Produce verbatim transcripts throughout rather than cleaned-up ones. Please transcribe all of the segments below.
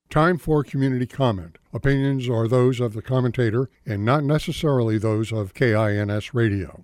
Time for community comment. Opinions are those of the commentator and not necessarily those of K I N S Radio.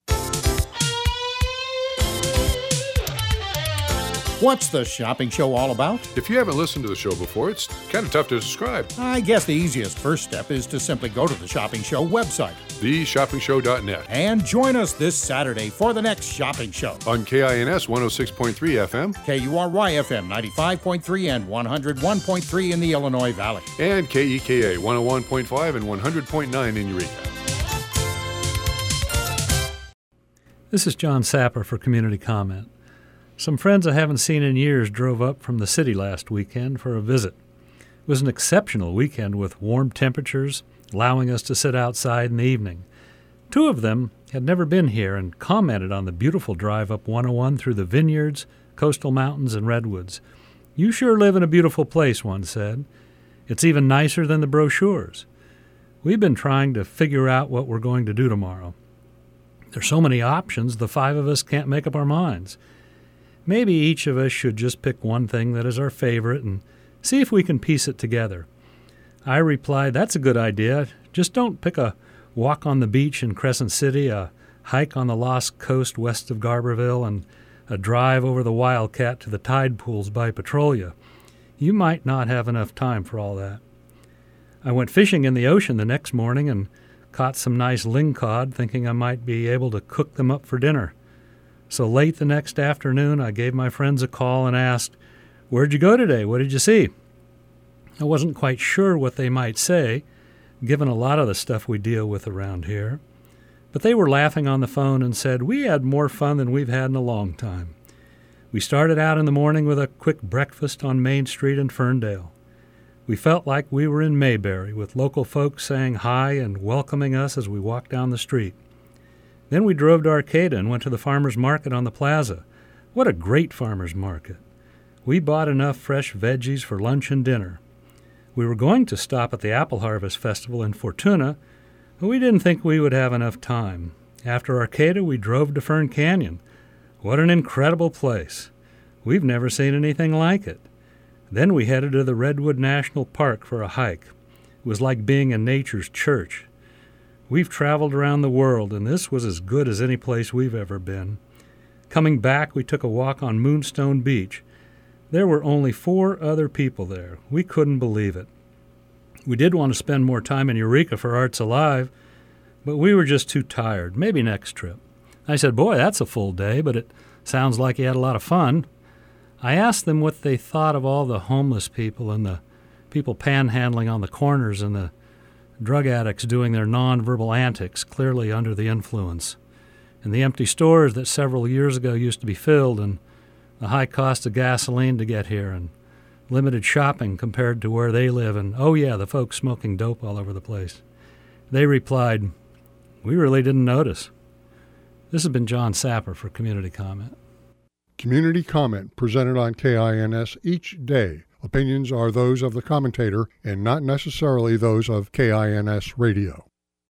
What's the shopping show all about? If you haven't listened to the show before, it's kind of tough to describe. I guess the easiest first step is to simply go to the Shopping Show website, the shopping show dot net, and join us this Saturday for the next shopping show. On K I N S one oh six point three F M, K U R Y F M ninety-five point three and one oh one point three in the Illinois Valley, and K E K A one oh one point five and one hundred point nine in Eureka. This is John Sapper for Community Comment. Some friends I haven't seen in years drove up from the city last weekend for a visit. It was an exceptional weekend with warm temperatures, allowing us to sit outside in the evening. Two of them had never been here and commented on the beautiful drive up one oh one through the vineyards, coastal mountains, and redwoods. "You sure live in a beautiful place," one said. "It's even nicer than the brochures." We've been trying to figure out what we're going to do tomorrow. There's so many options, the five of us can't make up our minds. Maybe each of us should just pick one thing that is our favorite and see if we can piece it together. I replied, "That's a good idea. Just don't pick a walk on the beach in Crescent City, a hike on the Lost Coast west of Garberville, and a drive over the Wildcat to the tide pools by Petrolia. You might not have enough time for all that." I went fishing in the ocean the next morning and caught some nice lingcod, thinking I might be able to cook them up for dinner. So late the next afternoon, I gave my friends a call and asked, "Where'd you go today? What did you see?" I wasn't quite sure what they might say, given a lot of the stuff we deal with around here. But they were laughing on the phone and said, "We had more fun than we've had in a long time." We started out in the morning with a quick breakfast on Main Street in Ferndale. We felt like we were in Mayberry, with local folks saying hi and welcoming us as we walked down the street. Then we drove to Arcata and went to the farmer's market on the plaza. What a great farmer's market. We bought enough fresh veggies for lunch and dinner. We were going to stop at the Apple Harvest Festival in Fortuna, but we didn't think we would have enough time. After Arcata, we drove to Fern Canyon. What an incredible place. We've never seen anything like it. Then we headed to the Redwood National Park for a hike. It was like being in nature's church. We've traveled around the world, and this was as good as any place we've ever been. Coming back, we took a walk on Moonstone Beach. There were only four other people there. We couldn't believe it. We did want to spend more time in Eureka for Arts Alive, but we were just too tired. Maybe next trip. I said, "Boy, that's a full day, but it sounds like you had a lot of fun." I asked them what they thought of all the homeless people and the people panhandling on the corners and the drug addicts doing their nonverbal antics, clearly under the influence, and the empty stores that several years ago used to be filled, and the high cost of gasoline to get here, and limited shopping compared to where they live, and, oh yeah, the folks smoking dope all over the place. They replied, "We really didn't notice." This has been John Sapper for Community Comment. Community comment presented on K I N S each day. Opinions are those of the commentator and not necessarily those of K I N S Radio.